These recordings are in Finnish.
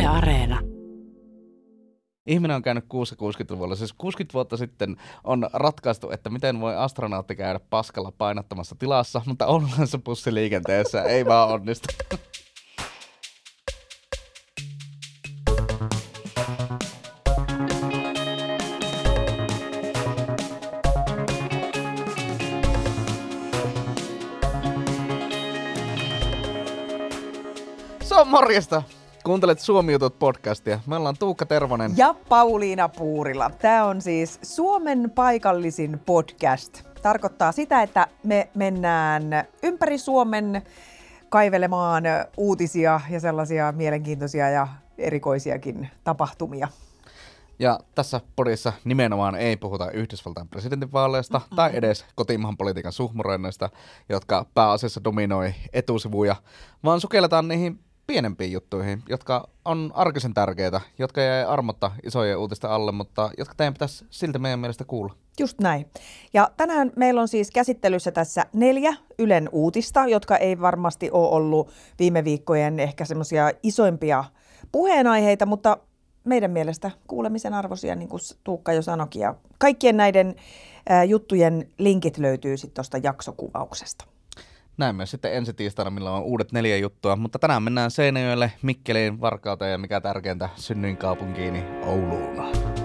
Areena. Ihminen on käynyt kuussa 60-luvulla. Siis 60 vuotta sitten on ratkaistu, että miten voi astronautti käydä paskalla painottamassa tilassa, mutta oululaisessa bussiliikenteessä ei vaan onnistu. Se on morjesta! Kuuntelet Suomi Jutut -podcastia. Me ollaan Tuukka Tervonen. Ja Pauliina Puurila. Tämä on siis Suomen paikallisin podcast. Tarkoittaa sitä, että me mennään ympäri Suomen kaivelemaan uutisia ja sellaisia mielenkiintoisia ja erikoisiakin tapahtumia. Ja tässä podissa nimenomaan ei puhuta Yhdysvaltain presidentinvaaleista tai edes kotimaan politiikan suhmuroinneista, jotka pääasiassa dominoi etusivuja, vaan sukelletaan niihin pienempiin juttuihin, jotka on arkisen tärkeitä, jotka jäi armotta isojen uutisten alle, mutta jotka teidän pitäisi silti meidän mielestä kuulla. Just näin. Ja tänään meillä on siis käsittelyssä tässä 4 Ylen uutista, jotka ei varmasti ole ollut viime viikkojen ehkä semmoisia isoimpia puheenaiheita, mutta meidän mielestä kuulemisen arvoisia, niin kuin Tuukka jo sanoikin. Ja kaikkien näiden juttujen linkit löytyy sitten tuosta jaksokuvauksesta. Näin myös sitten ensi tiistaina, millä on uudet 4 juttua, mutta tänään mennään Seinäjoelle, Mikkeliin, Varkauteen ja mikä tärkeintä, synnyinkaupunkiini Ouluun.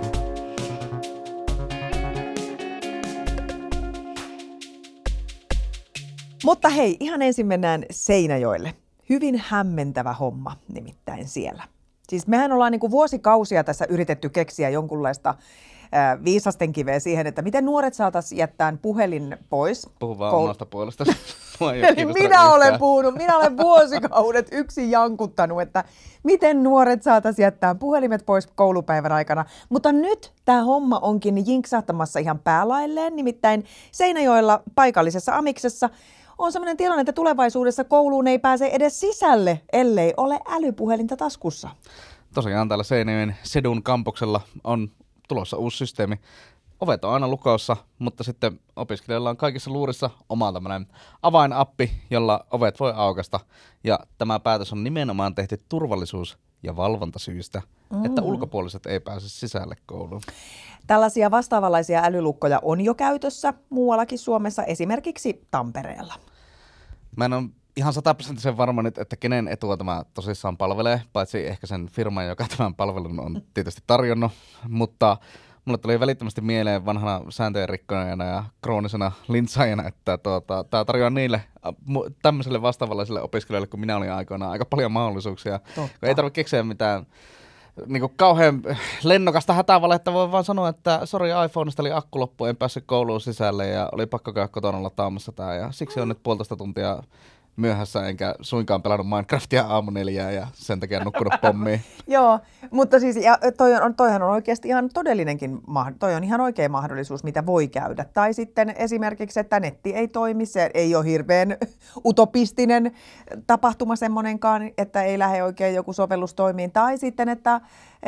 Mutta hei, ihan ensin mennään Seinäjoelle. Hyvin hämmentävä homma nimittäin siellä. Siis mehän ollaan niin kuin vuosikausia tässä yritetty keksiä jonkunlaista viisasten kiveä siihen, että miten nuoret saataisiin jättää puhelin pois. Puhu vaan omasta puolesta. Eli minä olen vuosikaudet yksin jankuttanut, että miten nuoret saataisiin jättää puhelimet pois koulupäivän aikana. Mutta nyt tämä homma onkin jinksahtamassa ihan päälailleen, nimittäin Seinäjoella paikallisessa Amiksessa on sellainen tilanne, että tulevaisuudessa kouluun ei pääse edes sisälle, ellei ole älypuhelinta taskussa. Tosiaan täällä Seinäjoen Sedun kampuksella on tulossa uusi systeemi. Ovet on aina lukossa, mutta sitten opiskelijoilla on kaikissa luurissa oma tämmöinen avainappi, jolla ovet voi aukaista. Ja tämä päätös on nimenomaan tehty turvallisuus- ja valvontasyistä, että ulkopuoliset ei pääse sisälle kouluun. Tällaisia vastaavanlaisia älylukkoja on jo käytössä muuallakin Suomessa, esimerkiksi Tampereella. Mä en ole ihan 100% varma nyt, että kenen etua tämä tosissaan palvelee, paitsi ehkä sen firman, joka tämän palvelun on tietysti tarjonnut, mutta mulle tuli välittömästi mieleen vanhana sääntöjen rikkojana ja kroonisena lintsaajana, että tämä tarjoaa niille tämmöiselle vastaavanlaisille opiskelijoille, kun minä olin aikoinaan, aika paljon mahdollisuuksia. Ei tarvitse keksiä mitään niin kauhean lennokasta hätävaletta, voi vaan sanoa, että sori, iPhoneista oli akku loppu, en päässyt kouluun sisälle ja oli pakko käydä kotona lataamassa tämä ja siksi on nyt 1,5 tuntia myöhässä, enkä suinkaan pelannut Minecraftia aamu 4 ja sen takia nukkunut pommiin. Joo, mutta siis toihan on oikeasti ihan todellinenkin, toi on ihan oikea mahdollisuus, mitä voi käydä. Tai sitten esimerkiksi, että netti ei toimi, se ei ole hirveän utopistinen tapahtuma semmonenkaan, että ei lähde oikein joku sovellus toimiin. Tai sitten, että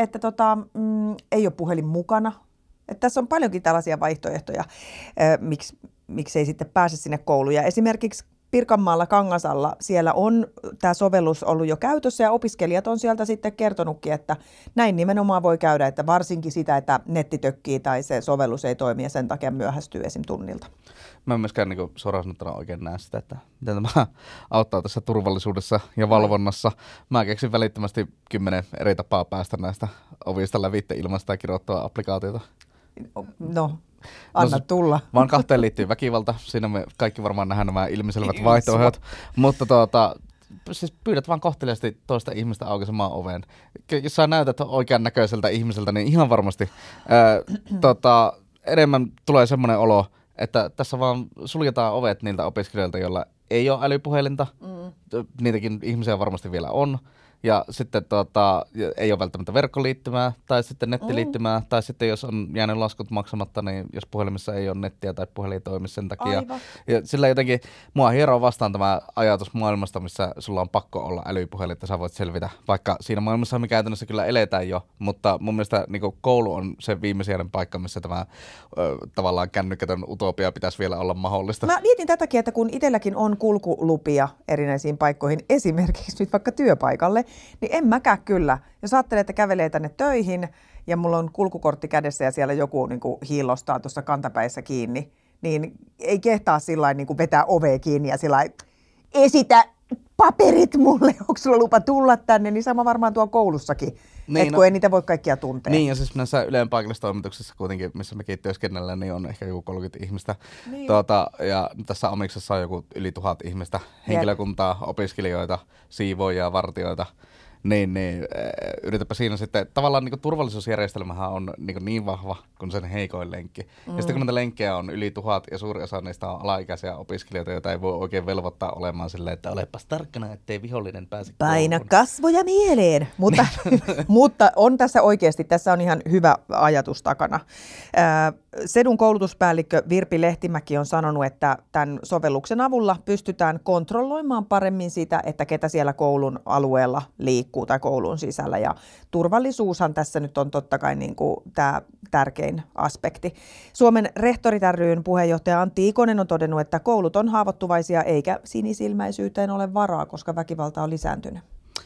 ei ole puhelin mukana. Että tässä on paljonkin tällaisia vaihtoehtoja, miksi ei sitten pääse sinne kouluun. Ja esimerkiksi Pirkanmaalla Kangasalla siellä on tämä sovellus ollut jo käytössä ja opiskelijat on sieltä sitten kertonutkin, että näin nimenomaan voi käydä, että varsinkin sitä, että netti tökkii tai se sovellus ei toimi ja sen takia myöhästyy esim. Tunnilta. Mä en myöskään niin suoraan sanottuna oikein näe sitä, että miten tämä auttaa tässä turvallisuudessa ja valvonnassa. Mä keksin välittömästi 10 eri tapaa päästä näistä ovista lävitse ilman sitä kirjoittaa applikaatiota. No, anna tulla. Vaan 2 liittyy väkivalta. Siinä me kaikki varmaan nähdään nämä ilmiselvät vaihtoehdot. Mutta siis pyydät vaan kohteliaasti toista ihmistä aukaisemaan oven. Jos sä näytät oikean näköiseltä ihmiseltä, niin ihan varmasti enemmän tulee semmoinen olo, että tässä vaan suljetaan ovet niiltä opiskelijoilta, joilla ei ole älypuhelinta. Niitäkin ihmisiä varmasti vielä on. Ja sitten ei ole välttämättä verkkoliittymää tai sitten nettiliittymää tai sitten jos on jäänyt laskut maksamatta, niin jos puhelimessa ei ole nettiä tai puhelin ei toimi sen takia. Aivan. Ja sillä jotenkin mua hieroo vastaan tämä ajatus maailmasta, missä sulla on pakko olla älypuhelin, että sä voit selvitä. Vaikka siinä maailmassa me käytännössä kyllä eletään jo, mutta mun mielestä niin koulu on se viimesijainen paikka, missä tämä tavallaan kännykkätön utopia pitäisi vielä olla mahdollista. Mä mietin tätäkin, että kun itselläkin on on kulkulupia erinäisiin paikkoihin, esimerkiksi nyt vaikka työpaikalle, niin en mäkään kyllä. Jos ajattelee, että kävelee tänne töihin ja mulla on kulkukortti kädessä ja siellä joku niin kuin hiillostaa tuossa kantapäissä kiinni, niin ei kehtaa sillä niin kuin vetää ovea kiinni ja sillä esitä paperit mulle, onko sulla lupa tulla tänne, niin sama varmaan tuo koulussakin, niin, kun ei niitä voi kaikkia tuntea. Niin, ja siis näissä Ylen paikallistoimituksissa kuitenkin, missä mekin työskennellään, niin on ehkä joku 30 ihmistä. Niin. Ja tässä Amiksessa on joku yli 1000 ihmistä, henkilökuntaa, opiskelijoita, siivoojia, vartijoita. Niin, yritäpä siinä sitten, tavallaan niin turvallisuusjärjestelmähän on niin vahva kuin sen heikoin lenkki. Ja sitten kun näitä lenkkejä on yli 1000 ja suuri osa niistä on alaikäisiä opiskelijoita, joita ei voi oikein velvoittaa olemaan silleen, että olepas tarkkana, ettei vihollinen pääse paina kasvoja mieleen, mutta on tässä oikeasti, tässä on ihan hyvä ajatus takana. Sedun koulutuspäällikkö Virpi Lehtimäki on sanonut, että tämän sovelluksen avulla pystytään kontrolloimaan paremmin sitä, että ketä siellä koulun alueella liikkuu tai koulun sisällä. Ja turvallisuushan tässä nyt on totta kai niin kuin tämä tärkein aspekti. Suomen rehtorit ry:n puheenjohtaja Antti Ikonen on todennut, että koulut on haavoittuvaisia eikä sinisilmäisyyteen ole varaa, koska väkivalta on lisääntynyt.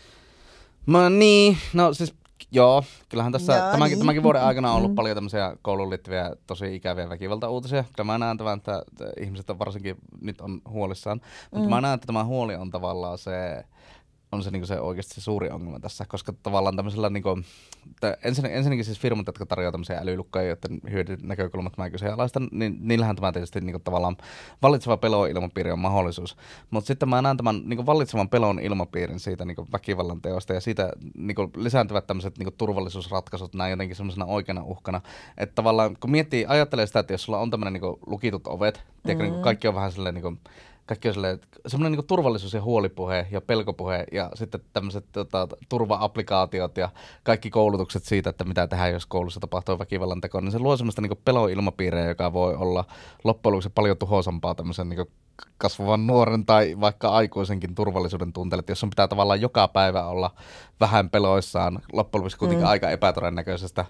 No siis joo, kyllähän tässä tämänkin vuoden aikana on ollut paljon tämmöisiä kouluun liittyviä tosi ikäviä väkivaltauutisia. Kyllä mä näen tämän, että ihmiset on varsinkin nyt on huolissaan, mutta mä näen, että tämä huoli on tavallaan se niinku se oikeasti se suuri ongelma tässä, koska tavallaan tämmöisellä niinku, ensinnäkin siis firmat, jotka tarjoaa tämmöisiä älylukkoja, joiden hyödyn näkökulmat mä kyseenalaistan, niin niillähän tämä tietysti niinku tavallaan vallitseva pelon ilmapiiri on mahdollisuus. Mutta sitten mä näen tämän niinku vallitsevan pelon ilmapiirin siitä niinku väkivallan teosta ja siitä niinku lisääntyvät tämmöiset niinku turvallisuusratkaisut näin jotenkin semmoisena oikeana uhkana. Että tavallaan kun ajattelee sitä, että jos sulla on tämmöinen niinku lukitut ovet, tiedätkö, niinku kaikki on vähän silleen niinku kaikki on semmoinen niin turvallisuus- ja huolipuhe ja pelkopuhe ja sitten tämmöiset turva-applikaatiot ja kaikki koulutukset siitä, että mitä tehdään, jos koulussa tapahtuu väkivallan teko, niin se luo semmoista niin pelon ilmapiiriä, joka voi olla loppujen lopuksi paljon tuhoisampaa tämmöisen niin kasvavan nuoren tai vaikka aikuisenkin turvallisuuden tunteelle, että jos sun pitää tavallaan joka päivä olla vähän peloissaan, loppujen lopuksi kuitenkin aika epätodennäköisestä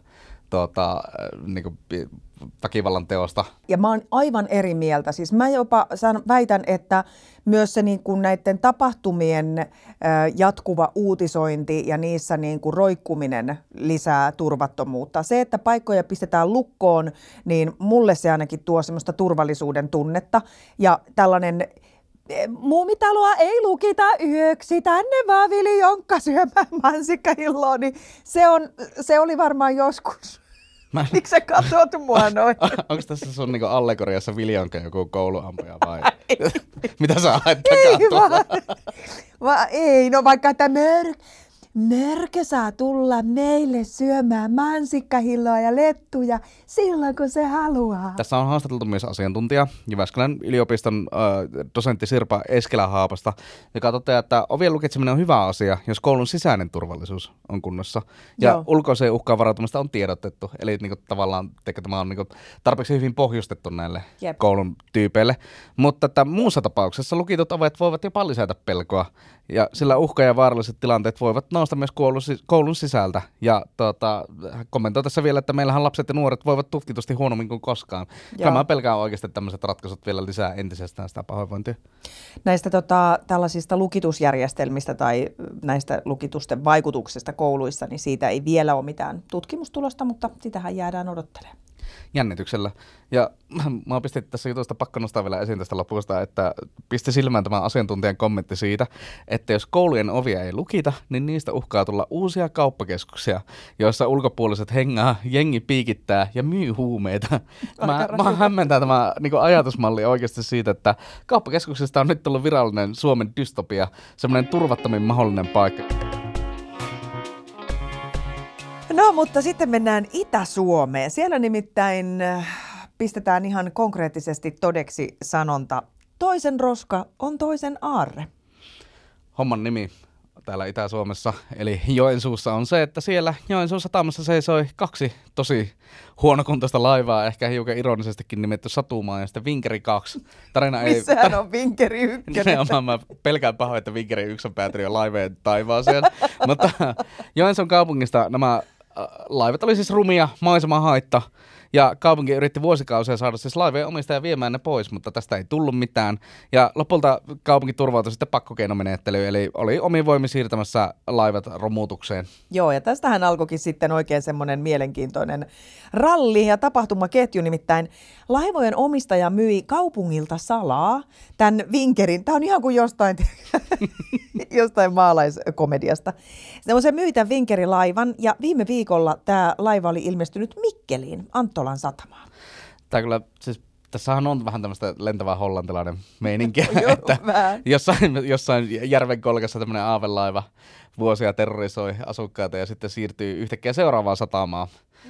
niin väkivallan teosta. Ja mä oon aivan eri mieltä. Siis mä jopa väitän, että myös se niin kuin näiden tapahtumien jatkuva uutisointi ja niissä niin kuin roikkuminen lisää turvattomuutta. Se, että paikkoja pistetään lukkoon, niin mulle se ainakin tuo semmoista turvallisuuden tunnetta. Ja tällainen muumitaloa ei lukita yöksi, tänne vaan Vili Jonkka syömään mansikkahilloa, niin se oli varmaan joskus. Miksi sä katsot mua noin? Onko tässä sun niinku allegoriassa Vili Jonkka joku kouluampuja vai? Mitä sä haet takaa? Ei, no vaikka että Mörkö saa tulla meille syömään mansikkahilloa ja lettuja silloin, kun se haluaa. Tässä on haastateltu myös asiantuntija, Jyväskylän yliopiston dosentti Sirpa Eskelä-Haapasta, joka toteaa, että ovien lukitseminen on hyvä asia, jos koulun sisäinen turvallisuus on kunnossa. Ja ulkoiseen uhkaan varautumista on tiedotettu, eli niinku tavallaan tämä on niinku tarpeeksi hyvin pohjustettu näille koulun tyypeille. Mutta että muussa tapauksessa lukitut ovet voivat jopa lisätä pelkoa, ja sillä uhka- ja vaaralliset tilanteet voivat nousta myös koulun sisältä. Ja kommentoi tässä vielä, että meillähän lapset ja nuoret voivat tutkitusti huonommin kuin koskaan. Kyllä mä pelkään oikeasti, että tämmöiset ratkaisut vielä lisää entisestään sitä pahoinvointia. Näistä tällaisista lukitusjärjestelmistä tai näistä lukitusten vaikutuksesta kouluissa, niin siitä ei vielä ole mitään tutkimustulosta, mutta sitähän jäädään odottelemaan. Jännityksellä. Ja mä pistin tässä jutusta pakko nostaa vielä esiin tästä lopusta, että pisti silmään tämä asiantuntijan kommentti siitä, että jos koulujen ovia ei lukita, niin niistä uhkaa tulla uusia kauppakeskuksia, joissa ulkopuoliset hengaa, jengi piikittää ja myy huumeita. Mä hämmentää tämä niin kuin ajatusmalli oikeasti siitä, että kauppakeskuksista on nyt tullut virallinen Suomen dystopia, semmoinen turvattomin mahdollinen paikka. No, mutta sitten mennään Itä-Suomeen. Siellä nimittäin pistetään ihan konkreettisesti todeksi sanonta, toisen roska on toisen aarre. Homman nimi täällä Itä-Suomessa, eli Joensuussa on se, että siellä Joensuun satamassa seisoi 2 tosi huonokuntoista laivaa, ehkä hiukan ironisestikin nimetty Satumaa ja sitten Vinkeri 2. Missähän on Vinkeri 1? Nimenomaan mä pelkään pahoin, että Vinkeri 1 on päätynyt jo laiveen taivaaseen. Mutta Joensuun kaupungista nämä laivat oli siis rumia, maisemahaitta Ja kaupunki yritti vuosikausia saada siis laivojen omistaja viemään ne pois, mutta tästä ei tullut mitään. Ja lopulta kaupunki turvautui sitten pakkokeinomenettelyyn, eli oli omin voimin siirtämässä laivat romutukseen. Joo, ja tästähän alkoikin sitten oikein semmoinen mielenkiintoinen ralli ja tapahtumaketju, nimittäin laivojen omistaja myi kaupungilta salaa tämän vinkerin. Tämä on ihan kuin jostain maalaiskomediasta. Se myi tämän vinkerilaivan, ja viime viikolla tämä laiva oli ilmestynyt Mikkeliin, Anttolan satamaan. Tämä kyllä, siis tässähän on vähän tämmöistä lentävää hollantilainen meininkiä, Joo, että vähän. jossain järven kolkassa tämmöinen aavelaiva vuosia terrorisoi asukkaita ja sitten siirtyy yhtäkkiä seuraavaan satamaan.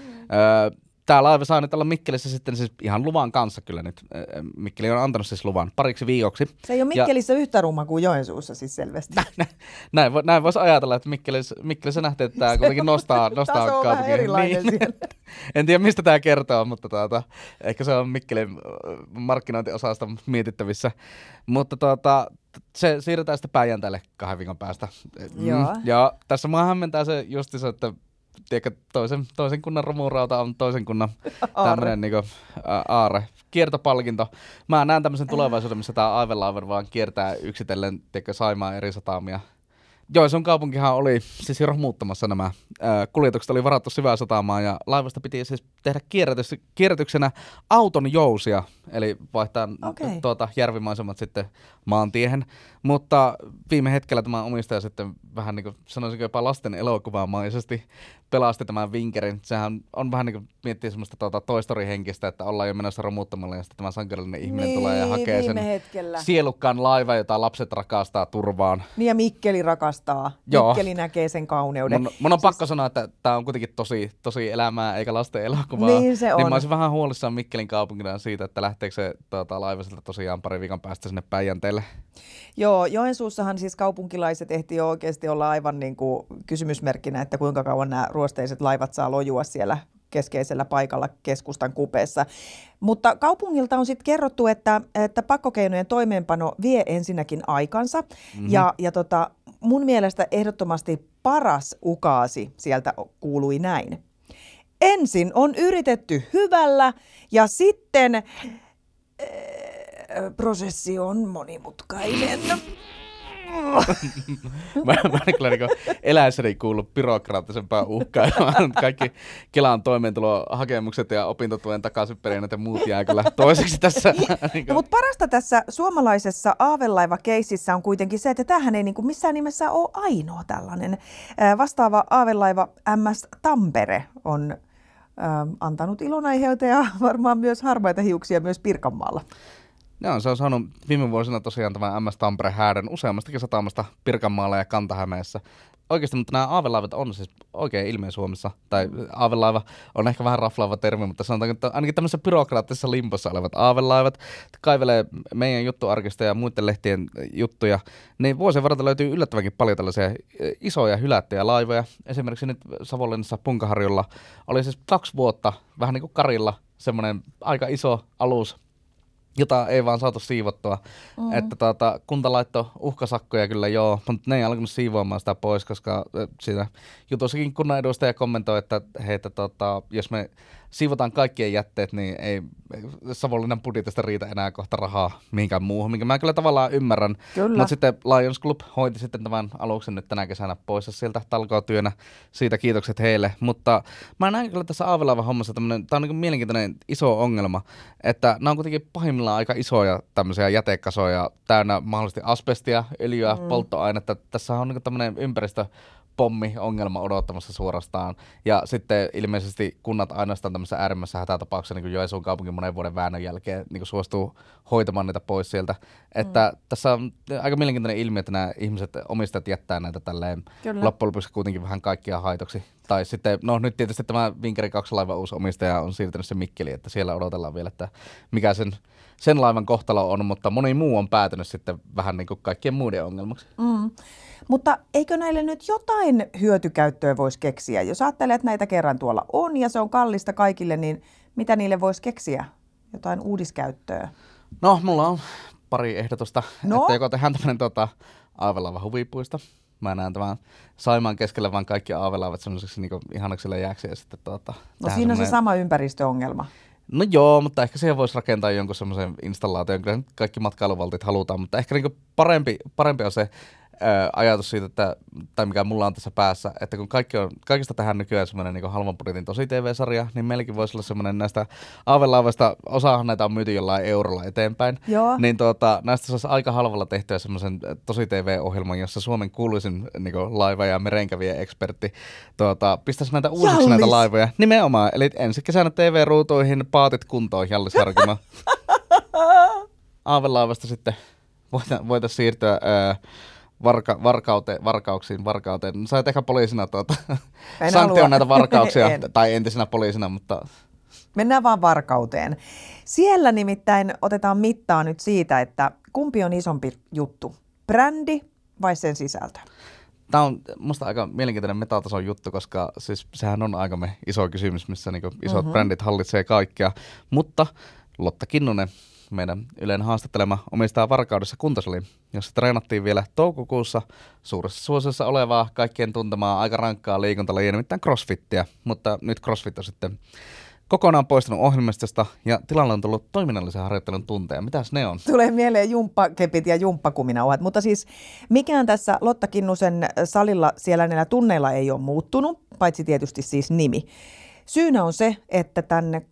Tämä laiva saa nyt olla Mikkelissä sitten siis ihan luvan kanssa kyllä nyt. Mikkeli on antanut siis luvan pariksi viikoksi. Se ei ole Mikkelissä yhtä rumma kuin Joensuussa siis selvästi. Näin voisi ajatella, että Mikkelissä nähtiin, että tämä kuitenkin nostaa taso on vähän kaupunkia. erilainen Niin. siellä. En tiedä, mistä tämä kertoo, mutta ehkä se on Mikkelin markkinointiosasta mietittävissä. Mutta se siirretään sitten Päijänteelle 2 viikon päästä. Joo. Ja tässä mua hämmentää se justiinsa, että tiedätkö, toisen kunnan romurauta on toisen kunnan tämmöinen niinku, aare. Kiertopalkinto. Mä näen tämmöisen tulevaisuuden, missä tämä aivelaiva vaan kiertää yksitellen, tiedätkö, Saimaan eri satamia. Joensuun kaupunkihan oli siis jo romuttamassa nämä. Kuljetukset oli varattu Syväsatamaan ja laivasta piti siis tehdä kierrätyksenä auton jousia, eli vaihtaa järvimaisemat sitten maantiehen. Mutta viime hetkellä tämä omistaja sitten vähän niin kuin sanoisinko jopa lasten elokuvaamaisesti pelasti tämän vinkerin. Sehän on vähän niin kuin miettiä semmoista Toy Story-henkistä, että ollaan jo menossa romuttamalle ja sitten tämä sankarillinen ihminen tulee ja hakee sen sielukkaan laivan, jota lapset rakastaa turvaan. Niin ja Mikkeli rakastaa. Joo. Mikkeli näkee sen kauneuden. Mun on pakko sanoa, että tämä on kuitenkin tosi elämää eikä lasten elokuvaa. Niin se on. Niin mä olisin vähän huolissaan Mikkelin kaupungina siitä, että lähteekö se laiva sieltä tosiaan 2 viikon päästä sinne Päijänteelle. Joo, Joensuussahan siis kaupunkilaiset ehti jo oikeasti olla aivan niin kuin kysymysmerkkinä, että kuinka kauan nämä ruosteiset laivat saa lojua siellä keskeisellä paikalla keskustan kupeessa. Mutta kaupungilta on sitten kerrottu, että pakkokeinojen toimeenpano vie ensinnäkin aikansa. Mm-hmm. Ja mun mielestä ehdottomasti paras ukaasi sieltä kuului näin. Ensin on yritetty hyvällä ja sitten prosessi on monimutkainen. Mä en kyllä niin eläessäni kuullut byrokraattisempaa uhkailua. Kaikki Kelan toimeentulohakemukset ja opintotuen takaisinperinnät ja muut jää kyllä toiseksi tässä. No, mutta parasta tässä suomalaisessa aavelaiva-keississä on kuitenkin se, että tämähän ei missään nimessä ole ainoa tällainen. Vastaava aavelaiva MS Tampere on antanut ilonaiheita ja varmaan myös harmaita hiuksia myös Pirkanmaalla. Joo, se on saanut viime vuosina tosiaan tämän MS Tampere häädön useammastakin satamasta Pirkanmaalla ja Kanta-Hämeessä. Oikeasti, mutta nämä aavelaivat on siis oikein ilmiö Suomessa. Tai aavelaiva on ehkä vähän raflaava termi, mutta sanotaanko, että ainakin tämmöisessä byrokraattisessa limpossa olevat aavelaivat kaivelee meidän juttuarkista ja muiden lehtien juttuja. Niin vuosien varrelta löytyy yllättävänkin paljon tällaisia isoja hylättyjä laivoja. Esimerkiksi nyt Savonlinnassa Punkaharjulla oli siis 2 vuotta vähän niin kuin Karilla semmoinen aika iso alus, jota ei vaan saatu siivottua. Että kunta laittoi uhkasakkoja kyllä joo, mutta ne ei alkanut siivoamaan sitä pois, koska siinä jutussakin kunnan edustaja kommentoi, että jos me siivotaan kaikkien jätteet, niin ei Savonlinnan budjetista riitä enää kohta rahaa mihinkään muuhun, minkä mä kyllä tavallaan ymmärrän. Mutta sitten Lions Club hoiti sitten tämän aluksen nyt tänä kesänä pois sieltä talkootyönä. Siitä kiitokset heille. Mutta mä näen kyllä tässä aavelaivan hommassa tämä on niin mielenkiintoinen iso ongelma, että nämä on kuitenkin pahimmillaan aika isoja tämmöisiä jätekasoja täynnä mahdollisesti asbestia, öljyä, polttoainetta. Tässä on niin tämmöinen pommi-ongelma odottamassa suorastaan. Ja sitten ilmeisesti kunnat ainoastaan tämmöisessä äärimmäisessä hätätapauksessa, niin kuin Joensuun kaupungin monen vuoden väännön jälkeen, niin kuin suostuu hoitamaan niitä pois sieltä. Että tässä on aika mielenkiintoinen ilmiö, että nämä ihmiset, omistajat jättää näitä tälleen loppujen lopuksi kuitenkin vähän kaikkia haitoksi. Tai sitten, no nyt tietysti tämä Vinkeri 2 laivan uusi omistaja on siirtynyt se Mikkeliin, että siellä odotellaan vielä, että mikä sen laivan kohtalo on, mutta moni muu on päätynyt sitten vähän niin kuin kaikkien muiden ongelmaksi. Mutta eikö näille nyt jotain hyötykäyttöä voisi keksiä? Jos ajattelee, että näitä kerran tuolla on ja se on kallista kaikille, niin mitä niille voisi keksiä? Jotain uudiskäyttöä? No, mulla on pari ehdotusta, että joko tehdään tämmöinen aavelaiva huvipuisto, mä näen tämän Saimaan keskellä vaan kaikki aavelaavat semmoiseksi niin ihanaksi jääksi ja sitten No siinä on se sama ympäristöongelma. No joo, mutta ehkä siihen voisi rakentaa jonkun semmoisen installaation, kyllä kaikki matkailuvaltit halutaan, mutta ehkä niin parempi on se ajatus siitä, että, tai mikä mulla on tässä päässä, että kun kaikista tähän nykyään semmoinen niin halvan budjetin tosi TV-sarja, niin meilläkin voisi olla semmoinen näistä aavelaavista, osahan näitä on myyty jollain eurolla eteenpäin, Joo. niin näistä saisi aika halvalla tehtyä semmoisen tosi TV-ohjelman, jossa Suomen kuuluisin niin laiva- ja merenkävijä-ekspertti pistäisi näitä uusiksi näitä laivoja. Nimenomaan, eli ensi kesänä TV-ruutuihin paatit kuntoon, Jallis Harkimo. Aavelaavasta sitten voitaisiin siirtyä varkauteen. Sä et ehkä poliisina sanktioon näitä varkauksia, tai entisenä poliisina, mutta... Mennään vaan Varkauteen. Siellä nimittäin otetaan mittaa nyt siitä, että kumpi on isompi juttu, brändi vai sen sisältö? Tämä on musta aika mielenkiintoinen metatason juttu, koska siis sehän on aika iso kysymys, missä niinku isot brändit hallitsee kaikkea, mutta Lotta Kinnunen, meidän Ylen haastattelema, omistaa Varkaudessa kuntosalin, jossa treenattiin vielä toukokuussa suuressa suosiossa olevaa kaikkien tuntemaa aika rankkaa liikuntalajia, nimittäin crossfittiä, mutta nyt crossfit on sitten kokonaan poistunut ohjelmistosta ja tilalle on tullut toiminnallisen harjoittelun tunteja. Mitäs ne on? Tulee mieleen jumppakepit ja jumppakuminauhat, mutta siis mikään tässä Lotta Kinnusen salilla siellä näillä tunneilla ei ole muuttunut, paitsi tietysti siis nimi. Syynä on se, että tänne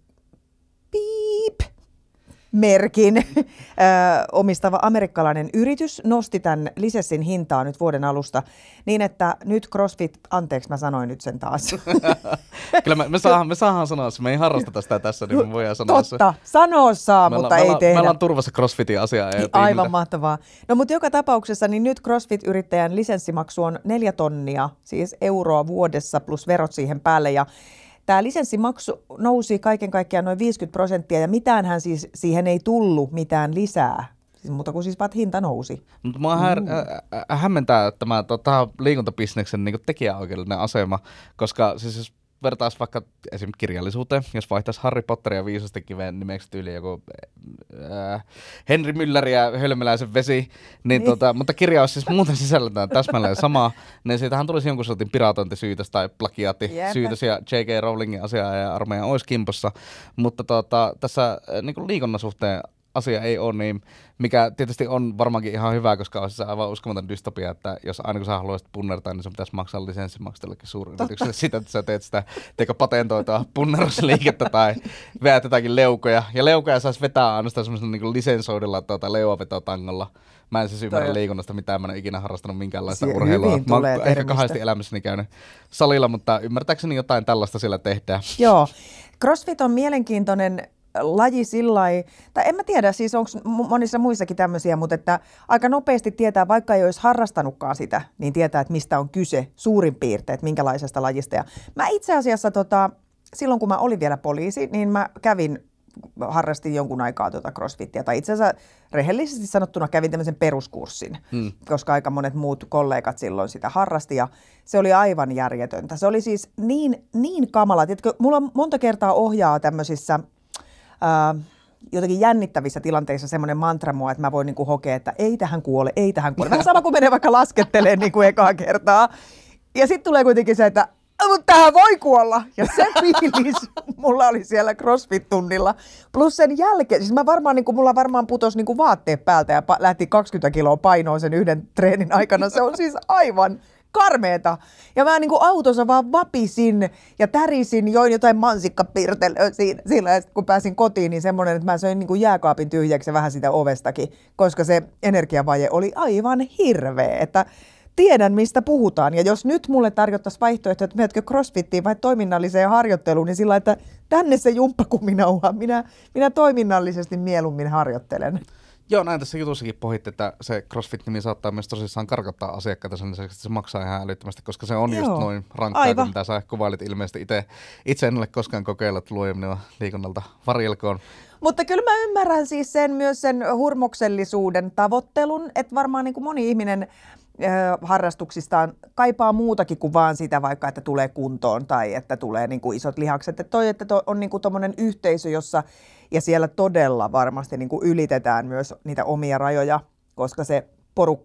merkin omistava amerikkalainen yritys nosti tämän lisenssin hintaa nyt vuoden alusta niin, että nyt CrossFit, anteeksi mä sanoin nyt sen taas. Kyllä me saadaan sanoa se, me ei harrasteta sitä tässä, niin me voidaan sanoa se. Totta, sanoa saa, mutta ei tehdä. Me ollaan turvassa CrossFitin asiaa. Aivan mahtavaa. No mutta joka tapauksessa niin nyt CrossFit-yrittäjän lisenssimaksu on 4 tonnia, siis euroa vuodessa plus verot siihen päälle ja tämä lisenssimaksu nousi kaiken kaikkiaan noin 50% ja mitäänhän siis siihen ei tullut mitään lisää, mutta kun siis vaan hinta nousi. Mutta mua hämmentää tämä liikuntabisneksen niin tekijäoikeudellinen asema, koska siis jos vertaisi vaikka esimerkiksi kirjallisuuteen, jos vaihtaisi Harry Potter ja Viisasten kiveen nimeksi tyyli joku Henri Müller ja Hölmöläisen vesi, niin mutta kirja olisi siis muuten sisällöltään täsmälleen sama, niin siitähän tulisi jonkun sortin piratointisyytös tai plagiaattisyytös ja J.K. Rowlingin asiaa ja armeijan olisi kimpossa, mutta tässä niin liikunnan suhteen asia ei ole niin, mikä tietysti on varmaankin ihan hyvä, koska on se aivan uskomaton dystopia, että jos aina kun sä haluaisit punnertaa, niin sun pitäisi maksaa lisenssimaksu jollekin suuryritykselle sitä, että sä teet sitä patentoitua punnerusliikettä tai veät jotakin leukoja. Ja leukoja saisi vetää ainoastaan semmoisella niin leuavetotangalla. leuavetotangolla. Mä en siis ymmärrä liikunnasta mitään, mä en ole ikinä harrastanut minkäänlaista urheilua. Mä oon ehkä 2 elämässäni käynyt salilla, mutta ymmärtääkseni jotain tällaista siellä tehdään. Joo, CrossFit on mielenkiintoinen laji sillai, tai en mä tiedä, siis onko monissa muissakin tämmöisiä, mutta että aika nopeasti tietää, vaikka ei olisi harrastanutkaan sitä, niin tietää, että mistä on kyse suurin piirtein, että minkälaisesta lajista. Ja mä itse asiassa silloin, kun mä olin vielä poliisi, niin mä harrastin jonkun aikaa CrossFittiä, tai itse asiassa rehellisesti sanottuna kävin tämmöisen peruskurssin, koska aika monet muut kollegat silloin sitä harrasti, ja se oli aivan järjetöntä. Se oli siis niin kamala, tiedätkö, mulla monta kertaa ohjaa tämmöisissä jotenkin jännittävissä tilanteissa semmoinen mantra mua, että mä voin niinku hokea, että ei tähän kuole. Vähän sama kuin menee vaikka laskettelemaan niin kuin ekaa kertaa. Ja sitten tulee kuitenkin se, että mutta tähän voi kuolla. Ja se fiilis mulla oli siellä CrossFit-tunnilla. Plus sen jälkeen, siis mulla varmaan putosi niinku vaatteet päältä ja lähti 20 kiloa painoa sen yhden treenin aikana. Se on siis aivan karmeeta. Ja mä niinku autossa vaan vapisin ja tärisin, join jotain mansikkapirtelöä siinä. Ja kun pääsin kotiin, niin semmoinen, että mä söin niinku jääkaapin tyhjäksi ja vähän sitä ovestakin, koska se energiavaje oli aivan hirveä. Että tiedän, mistä puhutaan. Ja jos nyt mulle tarjottaisiin vaihtoehto, että menetkö CrossFittiin vai toiminnalliseen harjoitteluun, niin sillä että tänne se jumppakuminauha. Minä toiminnallisesti mieluummin harjoittelen. Joo, näin tässä jutussakin pohditte, että se CrossFit-nimi saattaa myös tosissaan karkottaa asiakkaita sen lisäksi, että se maksaa ihan älyttömästi, koska se on just noin rankkaa, kuin mitä sä kuvailit ilmeisesti itse en ole koskaan kokeillut, että luoja minua liikunnalta varjelkoon. Mutta kyllä mä ymmärrän siis myös sen hurmoksellisuuden tavoittelun, että varmaan niin kuin moni ihminen harrastuksistaan kaipaa muutakin kuin vaan sitä vaikka, että tulee kuntoon tai että tulee niin kuin isot lihakset. Että on niin kuin tommoinen yhteisö, jossa ja siellä todella varmasti niin kuin ylitetään myös niitä omia rajoja, koska se porukka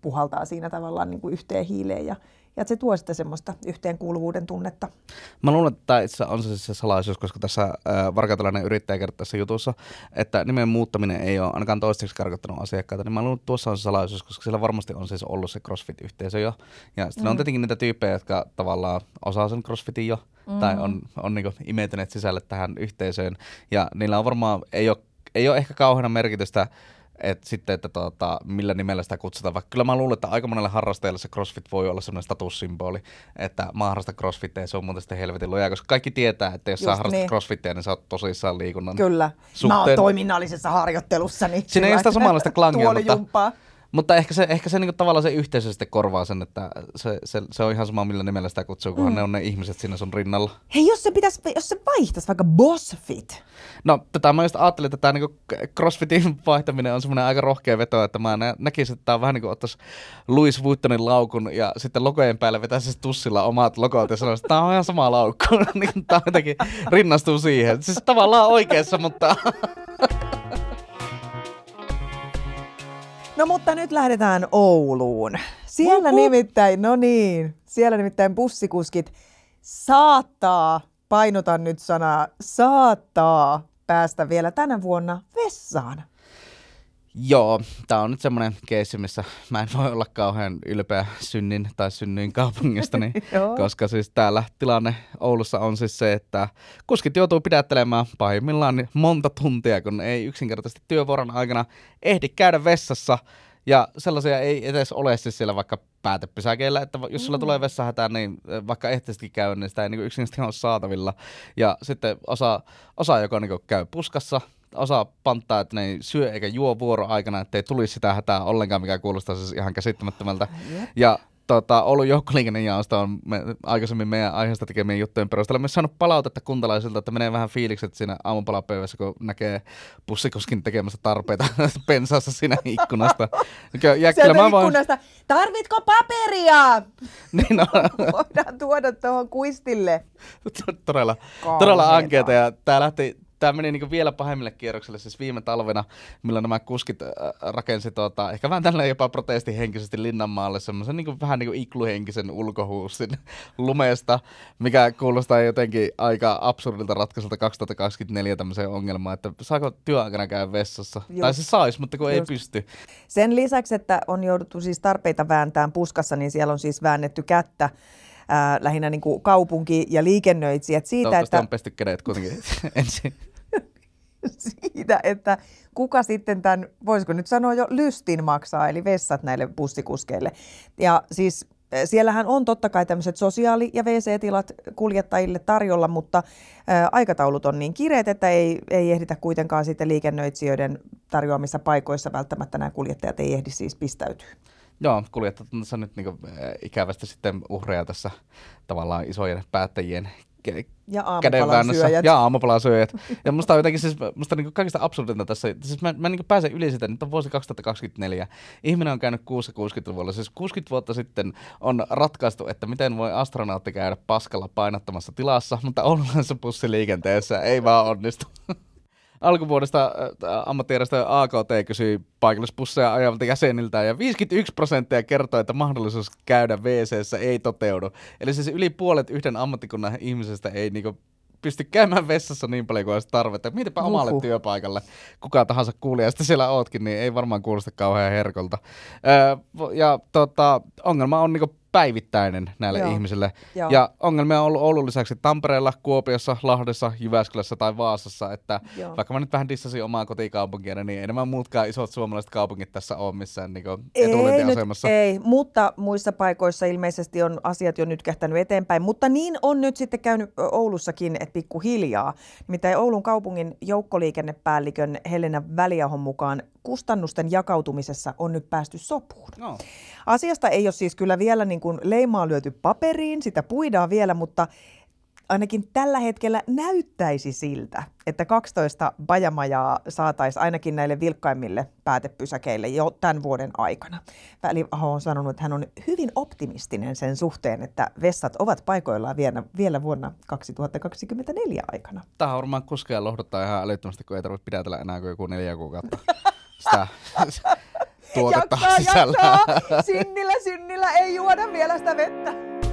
puhaltaa siinä tavallaan niin kuin yhteen hiileen ja että se tuo sitten semmoista yhteenkuuluvuuden tunnetta. Mä luulen, että tämä itse on se salaisuus, koska tässä varkautelainen yrittäjä kertoo tässä jutussa, että nimen muuttaminen ei ole ainakaan toistaiseksi karkottanut asiakkaita, niin mä luulen, että tuossa on se salaisuus, koska siellä varmasti on siis ollut se CrossFit-yhteisö jo. Ja sitten on tietenkin niitä tyyppejä, jotka tavallaan osaa sen CrossFitin jo, tai on niinku imeytyneet sisälle tähän yhteisöön. Ja niillä on varmaan, ei ole ehkä kauheana merkitystä, että millä nimellä sitä kutsutaan. Vaikka kyllä mä luulen, että aika monelle harrastajalle se CrossFit voi olla semmoinen statussymboli, että mä harrastan CrossFitteja ja se on muuten sitten helvetin lujaa, koska kaikki tietää, että jos sä harrastat CrossFitteja, niin sä oot tosissaan liikunnan Kyllä. suhteen. Mä oon toiminnallisessa harjoittelussa. Niin siinä ei ole sitä samanlaista klangia, mutta Mutta ehkä se niinku tavallaan se yhteisö sitten korvaa sen, että se on ihan sama millä nimellä sitä kutsuu, kunhan ne on ne ihmiset siinä sun rinnalla. Hei, jos se vaihtaisi vaikka BossFit. No, tätä mä just ajattelin, että tämä niinku CrossFitin vaihtaminen on semmoinen aika rohkea veto, että mä näkisin, että tämä on vähän niin kuin ottaisi Louis Vuittonin laukun ja sitten logojen päälle vetäisi tussilla omat logot ja sanoisi, että tämä on ihan sama laukku. Niin tämä jotenkin rinnastuu siihen. Siis tavallaan oikeassa, mutta... No mutta nyt lähdetään Ouluun. Siellä nimittäin bussikuskit saattaa, painotan nyt sanaa, saattaa päästä vielä tänä vuonna vessaan. Joo, tää on nyt semmoinen keissi, missä mä en voi olla kauhean ylpeä synnyin kaupungistani, koska siis täällä tilanne Oulussa on siis se, että kuskit joutuu pidättelemään pahimmillaan monta tuntia, kun ei yksinkertaisesti työvuoron aikana ehdi käydä vessassa. Ja sellaisia ei edes ole siis siellä vaikka päätepysäkeillä, että jos sulla tulee vessahätään, niin vaikka ehtiisikin käy, niin sitä ei niin yksinkertaisesti ole saatavilla. Ja sitten osa joka niin käy puskassa, osa panttaa, että ne ei syö eikä juo vuoroaikana, ettei tulisi sitä hätää ollenkaan, mikä kuulostaa siis ihan käsittämättömältä. Ja Oulun joukkoliikennejaosta on aikaisemmin meidän aiheesta tekemien juttujen perusteella myös saanut palautetta kuntalaisilta, että menee vähän fiilikset siinä aamupalapöydässä, kun näkee bussikuskin tekemässä tarpeita pensaassa siinä ikkunasta. Ikkunasta, tarvitko paperia? Niin on. Voidaan tuoda tuohon kuistille. Todella ankeeta ja Tämä meni niinku vielä pahemmille kierroksille siis viime talvena, millä nämä kuskit rakensi ehkä vähän tällainen jopa protestihenkisesti Linnanmaalle semmoisen niinku, vähän niinku igluhenkisen ulkohuussin lumeesta, mikä kuulostaa jotenkin aika absurdilta ratkaisulta 2024 tämmöiseen ongelmaan, että saako työaikana käydä vessassa? Tai se sais, mutta kun ei pysty. Sen lisäksi, että on jouduttu siis tarpeita vääntämään puskassa, niin siellä on siis väännetty kättä. Lähinnä niin kuin kaupunki- ja liikennöitsijät siitä, että... on pesty kädet kuitenkin ensin. Siitä, että kuka sitten tämän, voisiko nyt sanoa jo lystin maksaa, eli vessat näille bussikuskeille. Ja siis siellähän on totta kai tämmöiset sosiaali- ja WC-tilat kuljettajille tarjolla, mutta aikataulut on niin kireet, että ei ehditä kuitenkaan sitten liikennöitsijöiden tarjoamissa paikoissa välttämättä nämä kuljettajat ei ehdi siis pistäytyä. Joo, kuljettajat on tässä nyt niinku ikävästi sitten uhreja tässä tavallaan isojen päättäjien kädenväännössä. Ja aamupalasyöjät. Ja musta on jotenkin siis, niinku kaikista absurdinta tässä, siis mä niinku pääsen yli sitä, nyt on vuosi 2024. Ihminen on käynyt 60-luvulla, siis 60 vuotta sitten on ratkaistu, että miten voi astronautti käydä paskalla painottamassa tilassa, mutta oululaisessa bussiliikenteessä ei vaan onnistu. Alkuvuodesta ammattijärjestö AKT kysyi paikallisbusseja ajavalta jäseniltään ja 51% kertoi, että mahdollisuus käydä WC:ssä ei toteudu. Eli siis yli puolet yhden ammattikunnan ihmisestä ei niinku pysty käymään vessassa niin paljon kuin olisi tarvetta. Mietipä omalle työpaikalle. Kuka tahansa kuulija, sitten siellä ootkin, niin ei varmaan kuulosta kauhean herkolta. Ongelma on niinku päivittäinen näille ihmisille. Joo. Ja ongelmia on ollut Oulun lisäksi Tampereella, Kuopiossa, Lahdessa, Jyväskylässä tai Vaasassa, että vaikka mä nyt vähän dissasin omaa kotikaupunkia, niin ei nämä muutkaan isot suomalaiset kaupungit tässä ole missään niin etulyöntiasemassa. Ei, mutta muissa paikoissa ilmeisesti on asiat jo nyt kähtänyt eteenpäin, mutta niin on nyt sitten käynyt Oulussakin, että pikkuhiljaa. Nimittäin Oulun kaupungin joukkoliikennepäällikön Helena Väliahon mukaan kustannusten jakautumisessa on nyt päästy sopuun. No. Asiasta ei ole siis kyllä vielä niin kuin leimaa lyöty paperiin, sitä puidaan vielä, mutta ainakin tällä hetkellä näyttäisi siltä, että 12 bajamajaa saataisiin ainakin näille vilkkaimmille päätepysäkeille jo tämän vuoden aikana. Väliaho on sanonut, että hän on hyvin optimistinen sen suhteen, että vessat ovat paikoillaan vielä vuonna 2024 aikana. Tämä on varmaan kuskeja lohduttaa ihan älyttömästi, kun ei tarvitse pidätellä enää kuin joku 4 kuukautta. Sitä tuotetta sisällä. Synnillä ei juoda vielä sitä vettä.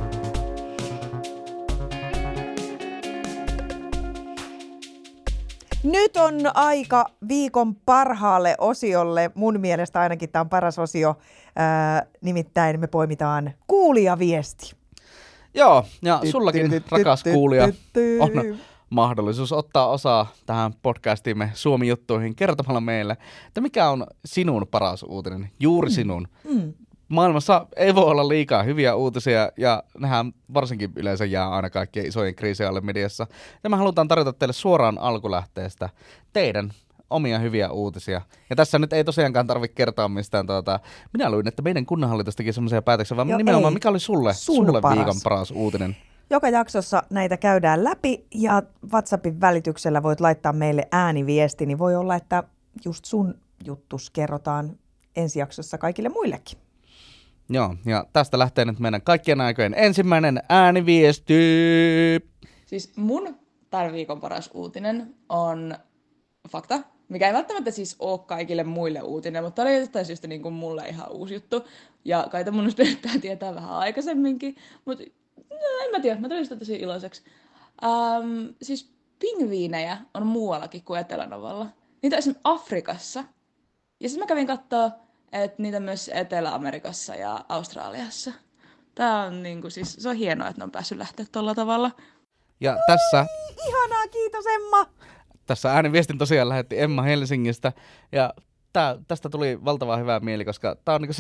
Nyt on aika viikon parhaalle osiolle. Mun mielestä ainakin tämä on paras osio. Nimittäin me poimitaan kuulijaviesti. Joo, ja sullakin, rakas kuulija, on mahdollisuus ottaa osaa tähän podcastiimme Suomi-juttuihin kertomalla meille, että mikä on sinun paras uutinen, juuri sinun. Maailmassa ei voi olla liikaa hyviä uutisia, ja nehän varsinkin yleensä jää aina kaikkien isojen kriisien alle mediassa. Ja me halutaan tarjota teille suoraan alkulähteestä teidän omia hyviä uutisia. Ja tässä nyt ei tosiaankaan tarvitse kertoa mistään. Minä luin, että meidän kunnanhallitus teki semmoisia päätöksiä, vaan nimenomaan mikä oli sulle viikon paras uutinen? Joka jaksossa näitä käydään läpi, ja WhatsAppin välityksellä voit laittaa meille ääniviesti, niin voi olla, että just sun juttus kerrotaan ensi jaksossa kaikille muillekin. Joo, ja tästä lähtee nyt meidän kaikkien aikojen ensimmäinen ääniviesti. Siis mun tämän viikon paras uutinen on fakta, mikä ei välttämättä siis ole kaikille muille uutinen, mutta oli jostain syystä niin kuin mulle ihan uusi juttu. Ja kai mun pitää tietää vähän aikaisemminkin, mutta en mä tiedä, mä tulin sitä tosi iloiseksi. Siis pingviinejä on muuallakin kuin Etelänavalla. Niitä on esimerkiksi Afrikassa. Ja sitten mä kävin kattoo, että niitä myös Etelä-Amerikassa ja Australiassa. Tää on niinku siis, se on hienoa, että ne on päässyt lähteä tolla tavalla. Ja tässä... Ihanaa, kiitos Emma! Tässä ääniviestin tosiaan lähetti Emma Helsingistä. Ja tästä tuli valtavan hyvä mieli, koska tää on niinku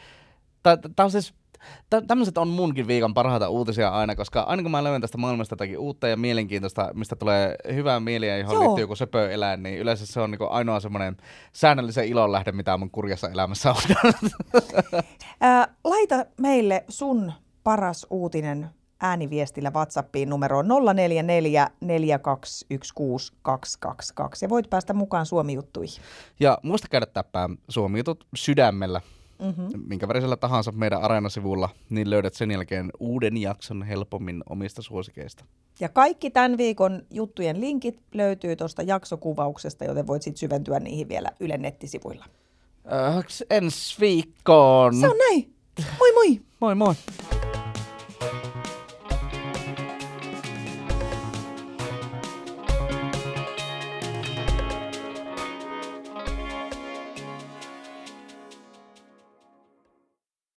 tämmöiset on munkin viikon parhaita uutisia aina, koska aina kun mä löydän tästä maailmasta jotakin uutta ja mielenkiintoista, mistä tulee hyvää mieliä, johon liittyy joku söpöeläin, niin yleensä se on niinku ainoa semmoinen säännöllisen ilon lähde, mitä mun kurjassa elämässä on. Laita meille sun paras uutinen ääniviestillä WhatsAppiin numeroon 044 421 222 ja voit päästä mukaan Suomi-juttuihin. Ja muista käydä täppää Suomi-jutut sydämellä. Minkä värisellä tahansa meidän Areena-sivulla, niin löydät sen jälkeen uuden jakson helpommin omista suosikeista. Ja kaikki tämän viikon juttujen linkit löytyy tuosta jaksokuvauksesta, joten voit sitten syventyä niihin vielä Ylen nettisivuilla. Ensi viikkoon. Se on näin. Moi moi. Moi moi.